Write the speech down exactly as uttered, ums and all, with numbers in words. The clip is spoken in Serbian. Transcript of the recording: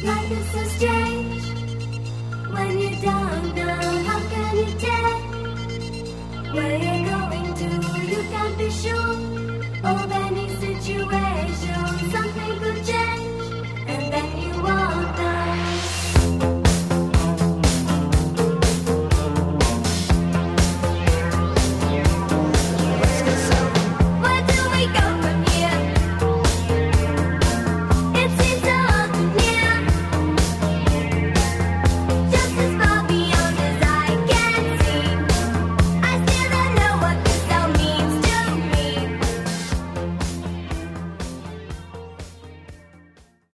Life is so strange when you don't know how can